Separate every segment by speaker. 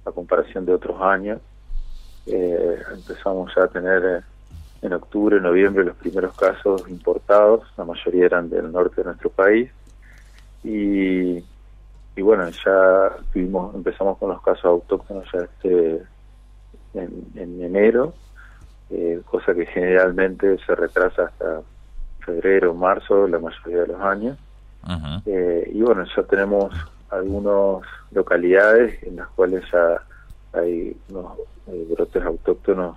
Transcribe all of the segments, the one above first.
Speaker 1: a comparación de otros años. Empezamos ya a tener en octubre, noviembre los primeros casos importados, la mayoría eran del norte de nuestro país, y bueno, ya empezamos con los casos autóctonos ya en enero, cosa que generalmente se retrasa hasta febrero o marzo la mayoría de los años.
Speaker 2: Uh-huh.
Speaker 1: Y bueno, ya tenemos algunas localidades en las cuales ya hay unos brotes autóctonos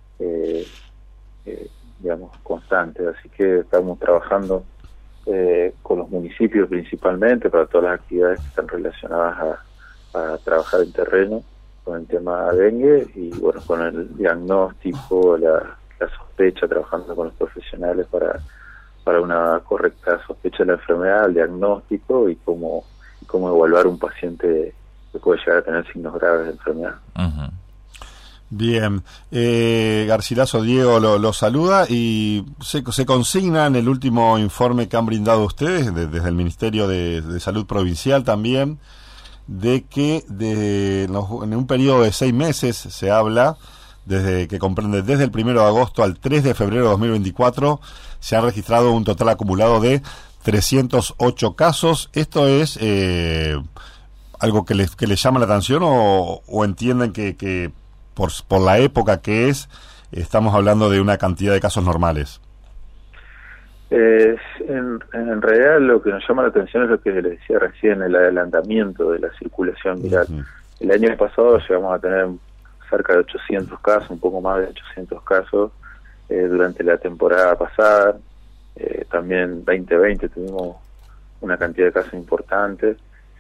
Speaker 1: digamos constantes, así que estamos trabajando con los municipios principalmente para todas las actividades que están relacionadas a trabajar en terreno con el tema dengue, y bueno, con el diagnóstico, la sospecha, trabajando con los profesionales para una correcta sospecha de la enfermedad, el diagnóstico y cómo evaluar un paciente que puede llegar a tener signos graves de enfermedad.
Speaker 2: Uh-huh.
Speaker 3: Bien, Garcilaso, Diego lo saluda, y se consigna en el último informe que han brindado ustedes desde el Ministerio de Salud Provincial también, de que en un periodo de 6 meses se habla, que comprende desde el 1 de agosto al 3 de febrero de 2024, se han registrado un total acumulado de 308 casos. ¿Esto es algo que les llama la atención o entienden que por la época que estamos hablando de una cantidad de casos normales?
Speaker 1: En realidad lo que nos llama la atención es lo que les decía recién, el adelantamiento de la circulación viral. Uh-huh. El año pasado llegamos a tener cerca de 800 casos, un poco más de 800 casos durante la temporada pasada. También 2020 tuvimos una cantidad de casos importantes,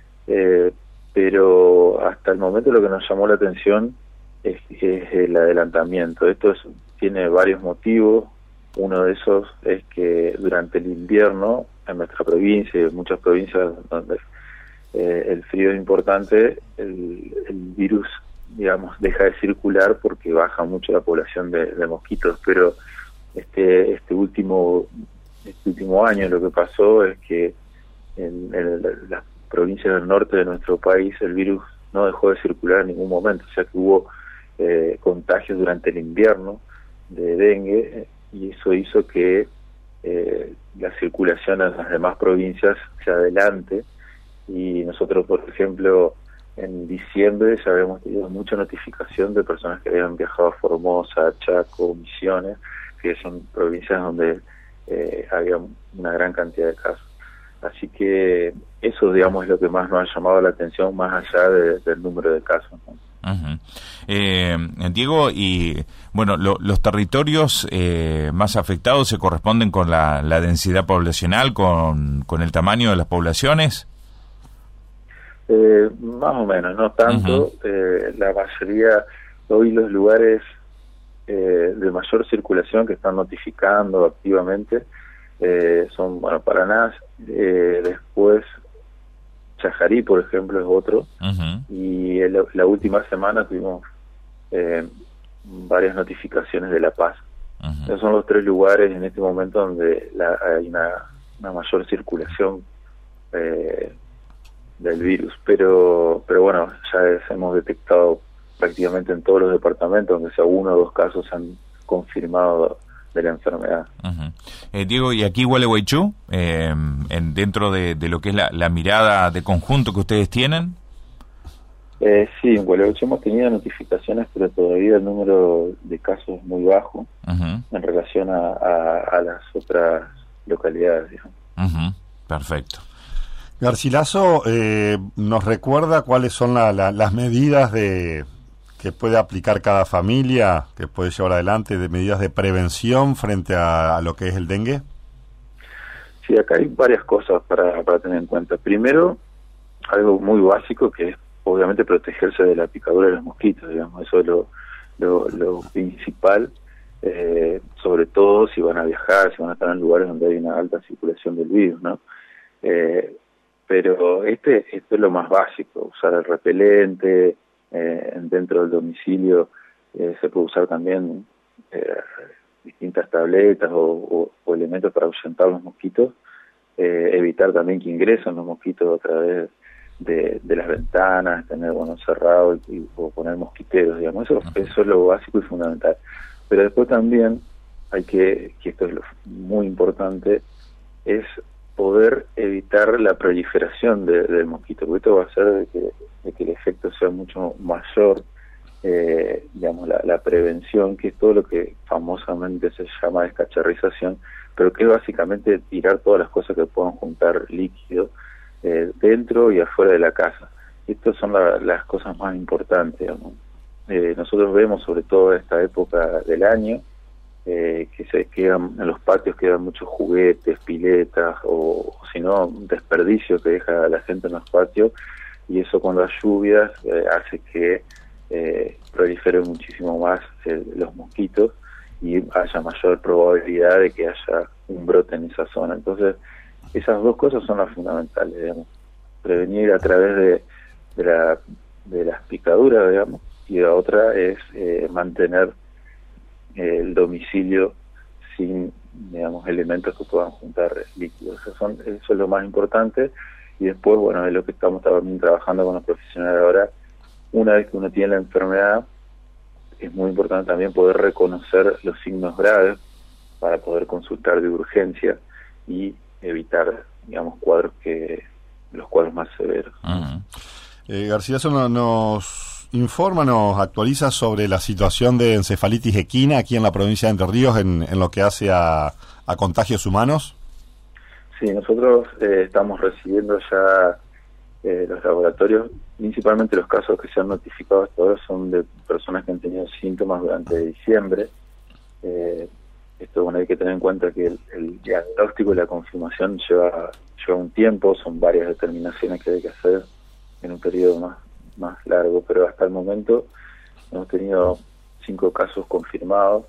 Speaker 1: pero hasta el momento lo que nos llamó la atención es el adelantamiento. Esto tiene varios motivos. Uno de esos es que durante el invierno en nuestra provincia y en muchas provincias donde el frío es importante, el virus, digamos, deja de circular porque baja mucho la población de mosquitos. Pero este último año lo que pasó es que en las provincias del norte de nuestro país el virus no dejó de circular en ningún momento, o sea que hubo contagios durante el invierno de dengue, y eso hizo que la circulación en las demás provincias se adelante. Y nosotros, por ejemplo, en diciembre ya habíamos tenido mucha notificación de personas que habían viajado a Formosa, Chaco, Misiones, que son provincias donde había una gran cantidad de casos. Así que eso, digamos, es lo que más nos ha llamado la atención, más allá del número de casos, ¿no?
Speaker 2: Uh-huh. Diego, y bueno, los territorios más afectados se corresponden con la densidad poblacional, con el tamaño de las poblaciones.
Speaker 1: Más o menos, no tanto. Uh-huh. La mayoría, hoy los lugares de mayor circulación que están notificando activamente son, bueno, Paraná, después Chajarí, por ejemplo, es otro. Uh-huh. Y la última semana tuvimos varias notificaciones de La Paz. Uh-huh. Esos son los 3 lugares en este momento donde hay una mayor circulación del virus, pero bueno, ya hemos detectado prácticamente en todos los departamentos, aunque sea 1 o 2 casos se han confirmado de la enfermedad.
Speaker 2: Uh-huh. Diego, ¿y aquí Gualeguaychú, dentro de lo que es la mirada de conjunto que ustedes tienen?
Speaker 1: Sí, en Gualeguaychú hemos tenido notificaciones, pero todavía el número de casos es muy bajo. Uh-huh. En relación a las otras localidades, digamos.
Speaker 2: Uh-huh. Perfecto.
Speaker 3: Garcilaso, ¿nos recuerda cuáles son las medidas que puede aplicar cada familia, que puede llevar adelante, de medidas de prevención frente a lo que es el dengue?
Speaker 1: Sí, acá hay varias cosas para tener en cuenta. Primero, algo muy básico, que es obviamente protegerse de la picadura de los mosquitos, digamos. Eso es lo principal, sobre todo si van a viajar, si van a estar en lugares donde hay una alta circulación del virus, ¿no? Pero esto es lo más básico: usar el repelente. Dentro del domicilio se puede usar también distintas tabletas o elementos para ahuyentar los mosquitos, evitar también que ingresen los mosquitos a través de las ventanas, tener cerrado o poner mosquiteros, digamos. Eso es lo básico y fundamental. Pero después también hay que esto es lo muy importante, es poder evitar la proliferación del mosquito, porque esto va a hacer de que el efecto sea mucho mayor, digamos, la prevención, que es todo lo que famosamente se llama descacharrización, pero que es básicamente tirar todas las cosas que puedan juntar líquido dentro y afuera de la casa. Estas son las cosas más importantes, digamos. Nosotros vemos, sobre todo en esta época del año, que se quedan en los patios, quedan muchos juguetes, piletas o si no, un desperdicio que deja la gente en los patios, y eso con las lluvias hace que proliferen muchísimo más los mosquitos y haya mayor probabilidad de que haya un brote en esa zona. Entonces, esas dos cosas son las fundamentales, digamos. Prevenir a través de las picaduras, digamos, y la otra es mantener el domicilio sin, digamos, elementos que puedan juntar líquidos. Eso es lo más importante. Y después, es lo que estamos también trabajando con los profesionales ahora. Una vez que uno tiene la enfermedad, es muy importante también poder reconocer los signos graves para poder consultar de urgencia y evitar, digamos, los cuadros más severos.
Speaker 3: Garcilaso nos informa, nos actualiza sobre la situación de encefalitis equina aquí en la provincia de Entre Ríos en lo que hace a contagios humanos.
Speaker 1: Sí, nosotros estamos recibiendo ya los laboratorios, principalmente los casos que se han notificado hasta ahora son de personas que han tenido síntomas durante diciembre. Esto, hay que tener en cuenta que el diagnóstico y la confirmación lleva un tiempo, son varias determinaciones que hay que hacer en un periodo más largo, pero hasta el momento hemos tenido 5 casos confirmados.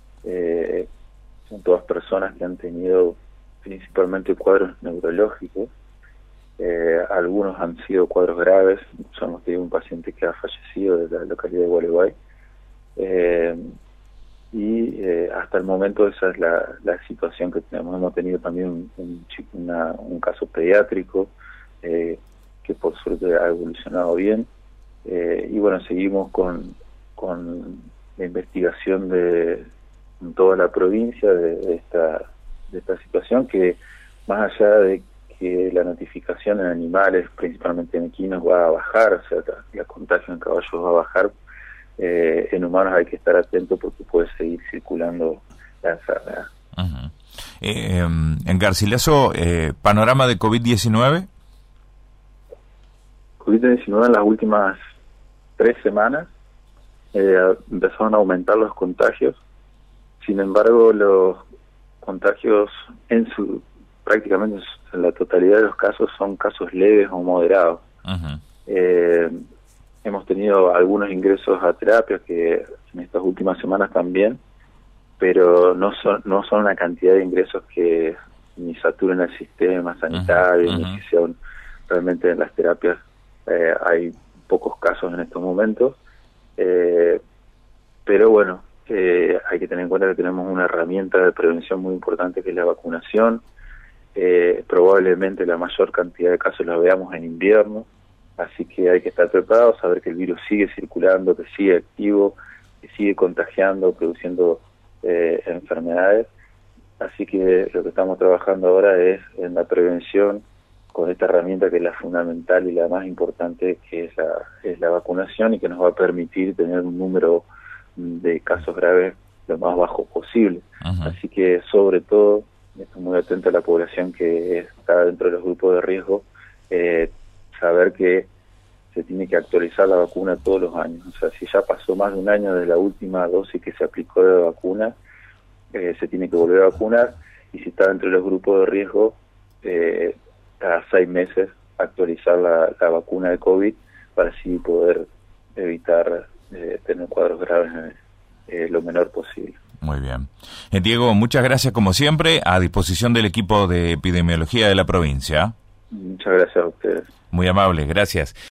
Speaker 1: Son todas personas que han tenido principalmente cuadros neurológicos. Algunos han sido cuadros graves. Hemos tenido un paciente que ha fallecido de la localidad de Gualeguay. Hasta el momento esa es la situación que tenemos. Hemos tenido también un caso pediátrico que por suerte ha evolucionado bien. Seguimos con la investigación en toda la provincia de esta situación, que más allá de que la notificación en animales, principalmente en equinos, va a bajar, o sea, la contagio en caballos va a bajar, en humanos hay que estar atento porque puede seguir circulando la enfermedad.
Speaker 2: Uh-huh. En Garcilaso, panorama de COVID-19.
Speaker 1: COVID-19 en las últimas 3 semanas empezaron a aumentar los contagios. Sin embargo, los contagios prácticamente en la totalidad de los casos son casos leves o moderados. Uh-huh. Hemos tenido algunos ingresos a terapias que en estas últimas semanas también, pero no son una cantidad de ingresos que ni saturen el sistema sanitario, uh-huh. ni que sean realmente en las terapias. Hay pocos casos en estos momentos, pero hay que tener en cuenta que tenemos una herramienta de prevención muy importante que es la vacunación. Probablemente la mayor cantidad de casos la veamos en invierno, así que hay que estar preparados, saber que el virus sigue circulando, que sigue activo, que sigue contagiando, produciendo enfermedades. Así que lo que estamos trabajando ahora es en la prevención con esta herramienta que es la fundamental y la más importante, que es la vacunación, y que nos va a permitir tener un número de casos graves lo más bajo posible. Uh-huh. Así que, sobre todo, estoy muy atento a la población que está dentro de los grupos de riesgo, saber que se tiene que actualizar la vacuna todos los años. O sea, si ya pasó más de un año de la última dosis que se aplicó de vacuna, se tiene que volver a vacunar, y si está dentro de los grupos de riesgo, cada 6 meses actualizar la vacuna de COVID para así poder evitar tener cuadros graves lo menor posible.
Speaker 2: Muy bien. Diego, muchas gracias como siempre, a disposición del equipo de epidemiología de la provincia.
Speaker 1: Muchas gracias a ustedes.
Speaker 2: Muy amable, gracias.